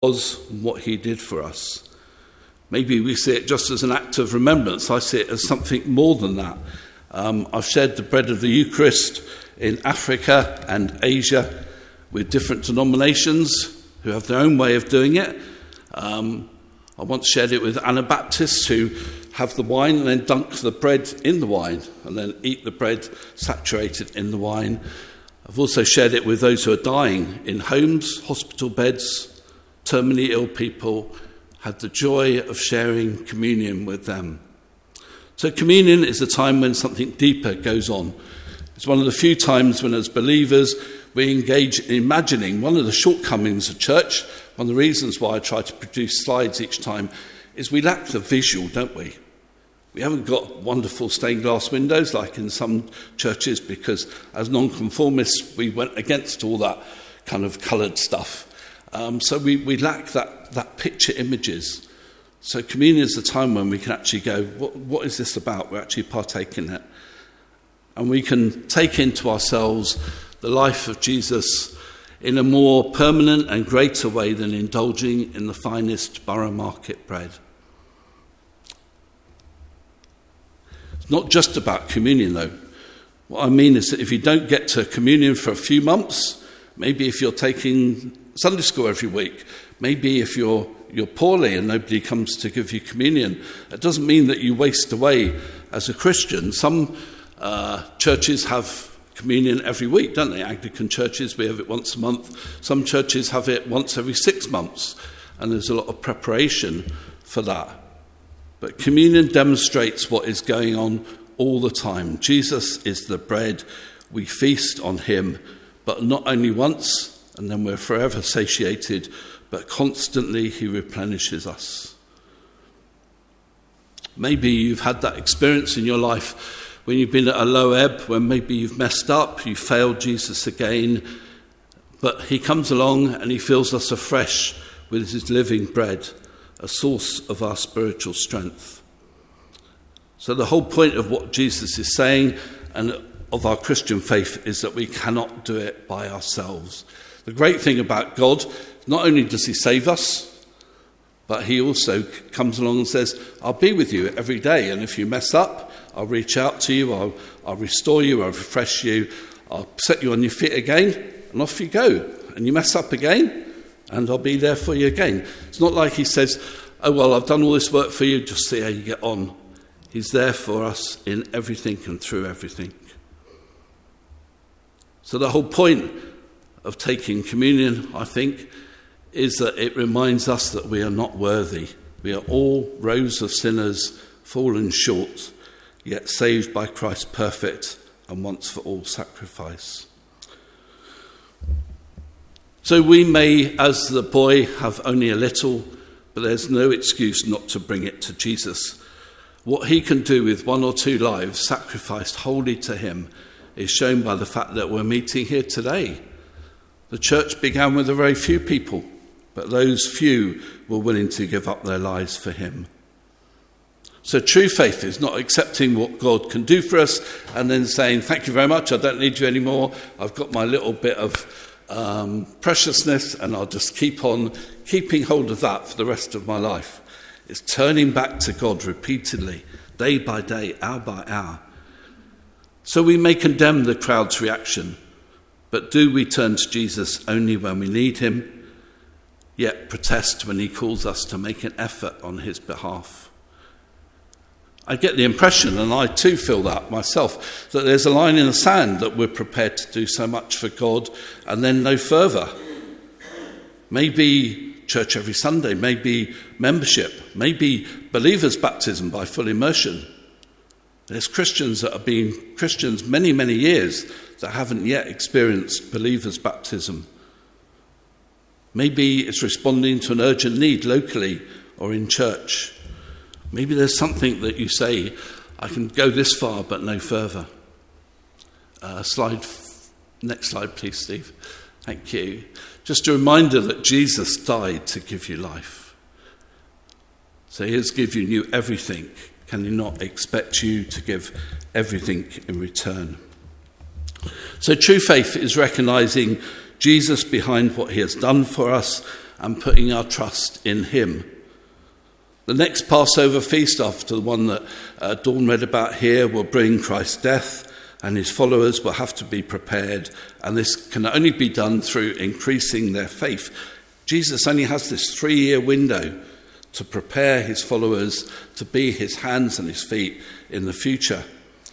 was and what he did for us. Maybe we see it just as an act of remembrance. I see it as something more than that. I've shared the bread of the Eucharist in Africa and Asia with different denominations who have their own way of doing it. I once shared it with Anabaptists who have the wine and then dunk the bread in the wine and then eat the bread saturated in the wine. I've also shared it with those who are dying in homes, hospital beds, terminally ill people, had the joy of sharing communion with them. So communion is a time when something deeper goes on. It's one of the few times when as believers we engage in imagining. One of the shortcomings of church, one of the reasons why I try to produce slides each time, is we lack the visual, don't we? We haven't got wonderful stained glass windows like in some churches because as nonconformists we went against all that kind of coloured stuff. So we lack that picture images. So communion is the time when we can actually go, what is this about? We actually partake in it. And we can take into ourselves the life of Jesus in a more permanent and greater way than indulging in the finest borough market bread. It's not just about communion, though. What I mean is that if you don't get to communion for a few months, maybe if you're taking Sunday school every week, maybe if you're poorly and nobody comes to give you communion, it doesn't mean that you waste away as a Christian. Some churches have communion every week, don't they? Anglican churches, we have it once a month. Some churches have it once every 6 months, and there's a lot of preparation for that. But communion demonstrates what is going on all the time. Jesus is the bread. We feast on him, but not only once, and then we're forever satiated, but constantly he replenishes us. Maybe you've had that experience in your life when you've been at a low ebb, when maybe you've messed up, you failed Jesus again, but he comes along and he fills us afresh with his living bread, a source of our spiritual strength. So the whole point of what Jesus is saying and of our Christian faith is that we cannot do it by ourselves. The great thing about God, not only does he save us, but he also comes along and says, I'll be with you every day, and if you mess up, I'll reach out to you, I'll restore you, I'll refresh you, I'll set you on your feet again, and off you go. And you mess up again, and I'll be there for you again. It's not like he says, oh, well, I've done all this work for you, just see how you get on. He's there for us in everything and through everything. So the whole point of taking communion, I think, is that it reminds us that we are not worthy. We are all rows of sinners, fallen short, yet saved by Christ's perfect and once for all sacrifice. So we may, as the boy, have only a little, but there's no excuse not to bring it to Jesus. What he can do with 1 or 2 lives sacrificed wholly to him is shown by the fact that we're meeting here today. The church began with a very few people, but those few were willing to give up their lives for him. So true faith is not accepting what God can do for us and then saying, thank you very much, I don't need you anymore, I've got my little bit of preciousness and I'll just keep on keeping hold of that for the rest of my life. It's turning back to God repeatedly, day by day, hour by hour. So we may condemn the crowd's reaction, but do we turn to Jesus only when we need him, yet protest when he calls us to make an effort on his behalf? I get the impression, and I too feel that myself, that there's a line in the sand that we're prepared to do so much for God and then no further. Maybe church every Sunday, maybe membership, maybe believers' baptism by full immersion. There's Christians that have been Christians many, many years that haven't yet experienced believers' baptism. Maybe it's responding to an urgent need locally or in church. Maybe there's something that you say, I can go this far but no further. Next slide, please, Steve. Thank you. Just a reminder that Jesus died to give you life. So he has given you everything. Can he not expect you to give everything in return? So true faith is recognizing Jesus behind what he has done for us and putting our trust in him. The next Passover feast, after the one that Dawn read about here, will bring Christ's death, and his followers will have to be prepared, and this can only be done through increasing their faith. Jesus only has this 3-year window to prepare his followers to be his hands and his feet in the future.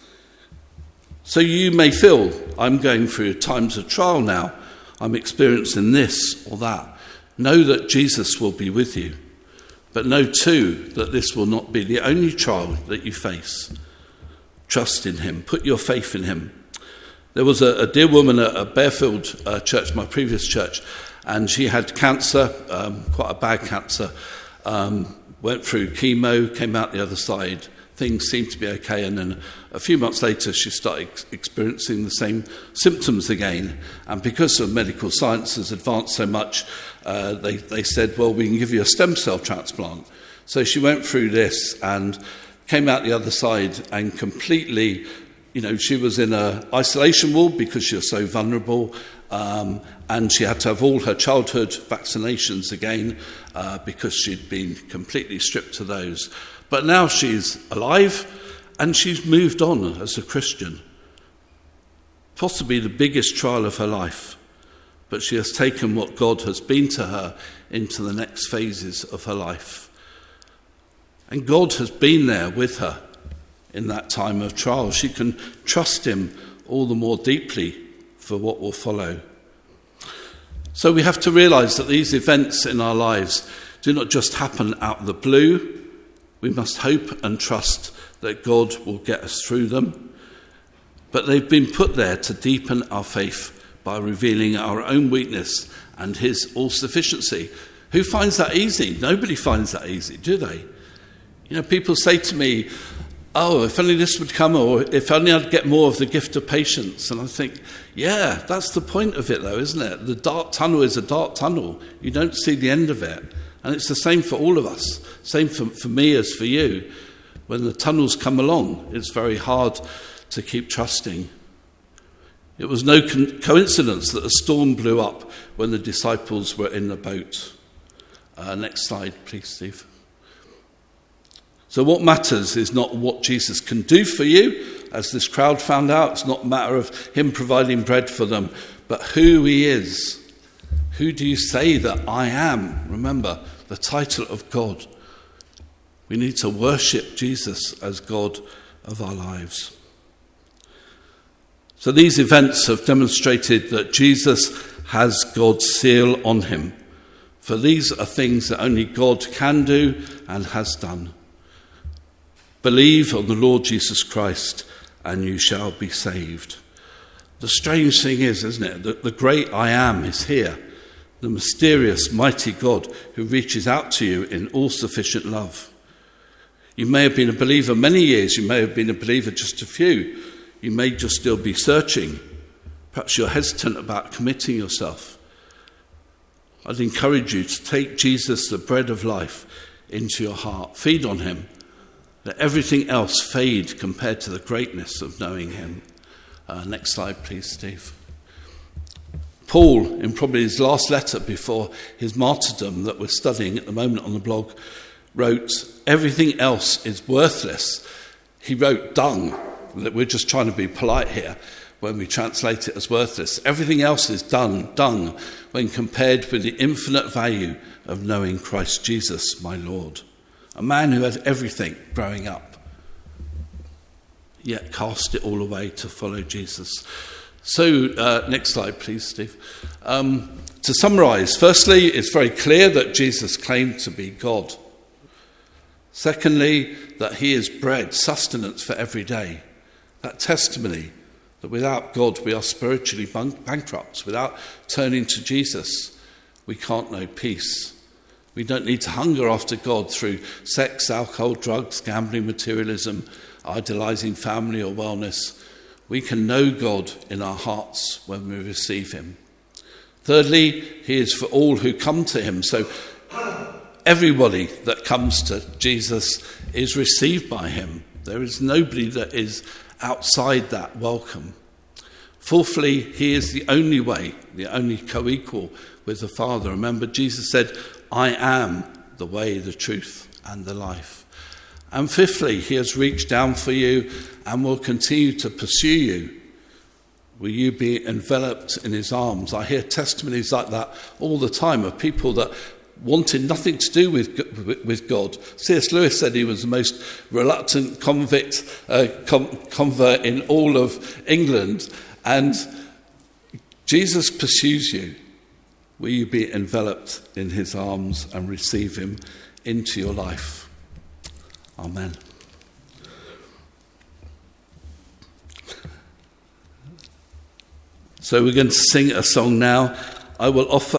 So you may feel, I'm going through times of trial now, I'm experiencing this or that. Know that Jesus will be with you. But know too that this will not be the only trial that you face. Trust in him. Put your faith in him. There was a dear woman at Bearfield Church, my previous church, and she had cancer, quite a bad cancer. Went through chemo, came out the other side. Things seemed to be okay, and then a few months later she started experiencing the same symptoms again. And because of medical science has advanced so much, they said, well, we can give you a stem cell transplant. So she went through this and came out the other side and completely, she was in an isolation ward because she was so vulnerable, and she had to have all her childhood vaccinations again because she'd been completely stripped of those. But now she's alive and she's moved on as a Christian. Possibly the biggest trial of her life. But she has taken what God has been to her into the next phases of her life. And God has been there with her in that time of trial. She can trust him all the more deeply for what will follow. So we have to realise that these events in our lives do not just happen out of the blue. We must hope and trust that God will get us through them. But they've been put there to deepen our faith by revealing our own weakness and his all-sufficiency. Who finds that easy? Nobody finds that easy, do they? People say to me, oh, if only this would come, or if only I'd get more of the gift of patience. And I think, yeah, that's the point of it though, isn't it? The dark tunnel is a dark tunnel. You don't see the end of it. And it's the same for all of us. Same for me as for you. When the tunnels come along, it's very hard to keep trusting. It was no coincidence that a storm blew up when the disciples were in the boat. Next slide, please, Steve. So what matters is not what Jesus can do for you, as this crowd found out. It's not a matter of him providing bread for them, but who he is. Who do you say that I am? Remember, the title of God. We need to worship Jesus as God of our lives. So these events have demonstrated that Jesus has God's seal on him. For these are things that only God can do and has done. Believe on the Lord Jesus Christ and you shall be saved. The strange thing is, isn't it, that the great I am is here. The mysterious, mighty God who reaches out to you in all-sufficient love. You may have been a believer many years. You may have been a believer just a few. You may just still be searching. Perhaps you're hesitant about committing yourself. I'd encourage you to take Jesus, the bread of life, into your heart. Feed on him. Let everything else fade compared to the greatness of knowing him. Next slide, please, Steve. Paul, in probably his last letter before his martyrdom that we're studying at the moment on the blog, wrote, everything else is worthless. He wrote dung, that we're just trying to be polite here when we translate it as worthless. Everything else is dung when compared with the infinite value of knowing Christ Jesus, my Lord. A man who had everything growing up, yet cast it all away to follow Jesus. So, next slide, please, Steve. To summarise, firstly, it's very clear that Jesus claimed to be God. Secondly, that he is bread, sustenance for every day. That testimony that without God we are spiritually bankrupt. Without turning to Jesus, we can't know peace. We don't need to hunger after God through sex, alcohol, drugs, gambling, materialism, idolising family or wellness. We can know God in our hearts when we receive him. Thirdly, he is for all who come to him. So everybody that comes to Jesus is received by him. There is nobody that is outside that welcome. Fourthly, he is the only way, the only co-equal with the Father. Remember, Jesus said, I am the way, the truth, and the life. And fifthly, he has reached down for you and will continue to pursue you. Will you be enveloped in his arms? I hear testimonies like that all the time of people that wanted nothing to do with God. C.S. Lewis said he was the most reluctant convert in all of England. And Jesus pursues you. Will you be enveloped in his arms and receive him into your life? Amen. So we're going to sing a song now. I will offer